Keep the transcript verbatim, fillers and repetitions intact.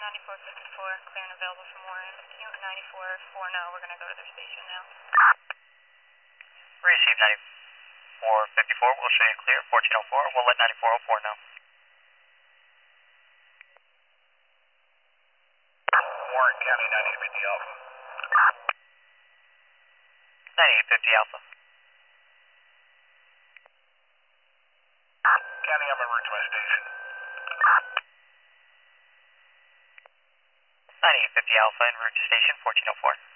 ninety-four fifty-four, clear and available from Warren. Q ninety-four forty, we're going to go to their station now. Receive ninety-four fifty-four, we'll show you clear, fourteen oh four, we'll let ninety-four oh four know. Warren County ninety-eight fifty Alpha. ninety-eight fifty Alpha. County, I'm en route to my station. ninety-eight fifty Alpha en route to station fourteen oh four.